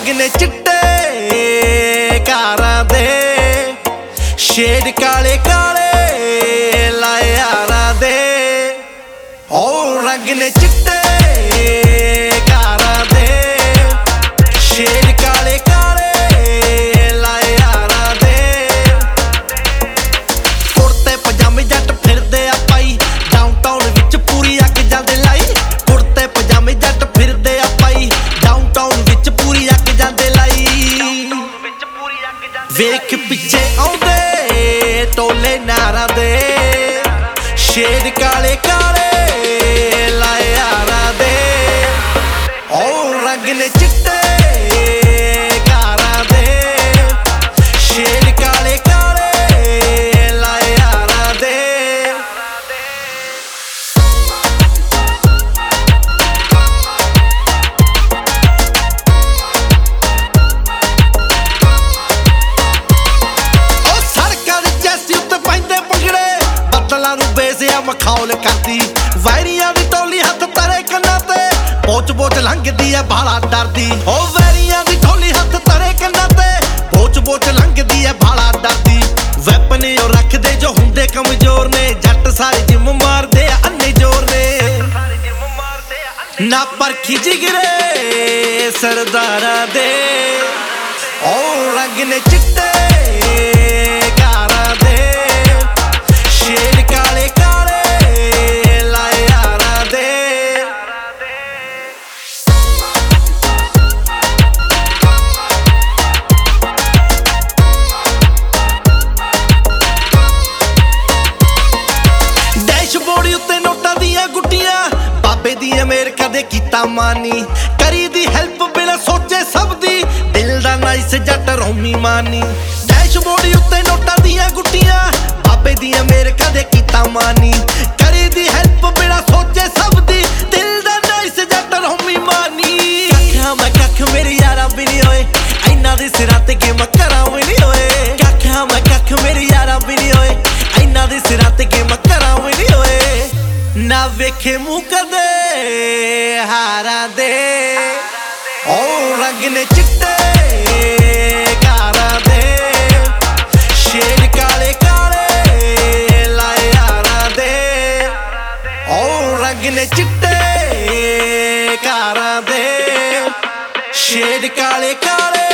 रंग ने चिट्टे कारां दे, शेड काले काले लाए यारां दे। ओ रंग ने चिट्टे कारां दे, शेड काले काले लाए यारां दे। कुर्ते पजामे जट फिरदे आ पाई, डाउनटाउन विच पूरी अग जांदे लाई। कुर्ते पजामे जट फिरदे आ पाई, डाउनटाउन विच पूरी अग जांदे लाई। वेख पिछे आउंदे टोले नारां दे, शेड काले काले लाए यारां दे। ओ रंग ने चिट्टे कारां दे, शेड काले काले लाए यारां दे। ओ सड़कां दे जैसी उत्ते पैंदे पंगड़े, बदलां नूं बेसिया मखौल करदी। वैरियां दी टोली हत्थ तरे कन्नां ते, बोच बोच लंघदी ऐ भाला डरदी। ओ वैरियां दी टोली हत्थ तरे कन्नां ते, बोच बोच लंघदी ऐ भाला डरदी। वैपन ओ रखदे जो हुंदे कमजोर ने, जट सारे जिम मारदे अन्ने जोर ने। ना परखी जिगरे सरदारां दे, ओ रंग ने चिट्टे कारां दे, शेड काले काले लाए यारां दे। डैशबोर्ड उत्ते नोटां दियां गुट्टियां, बाबे दी अमेरिका दे कीता मानी। करी दी हेल्प बिना सोचे सब दी, दिल दा नाइस जट रोमी मानी। डैशबोर्ड उत्ते नोटां दियां गुट्टियां, बाबे दी अमेरिका दे कीता मानी। करी दी हेल्प बिना सोचे सब दी, दिल दा नाइस जट रोमी मानी। आख्या मैं कख मेरे यारा भी नहीं होए, इन्ना दे सिरां ते के मैं करां भी नहीं होए। आख्या मैं कख मेरे यारा भी नहीं होए, इन्ना दे सिरां ते के मैं करां भी नहीं होए। ना वेखे मुँह कदे हारां दे, ओ रंग ने चिट्टे कारां दे, शेड काले काले लाए यारां दे। ओ रंग ने चिट्टे कारां दे, शेड काले काले